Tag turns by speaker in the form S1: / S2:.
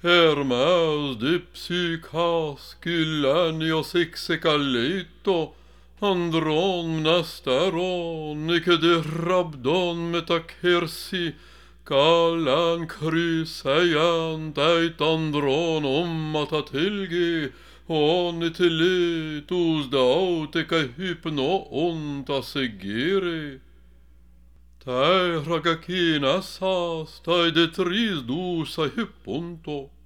S1: Hermes dipsychas kyllanios exekalito, andron nastaron, ikedirabdon metakersi, kalan krysajan täit andron ommatatilgi, onitilitus dauteka hypno ontasegiri. Tai ragakinas saas, tai detris dusa hypunto.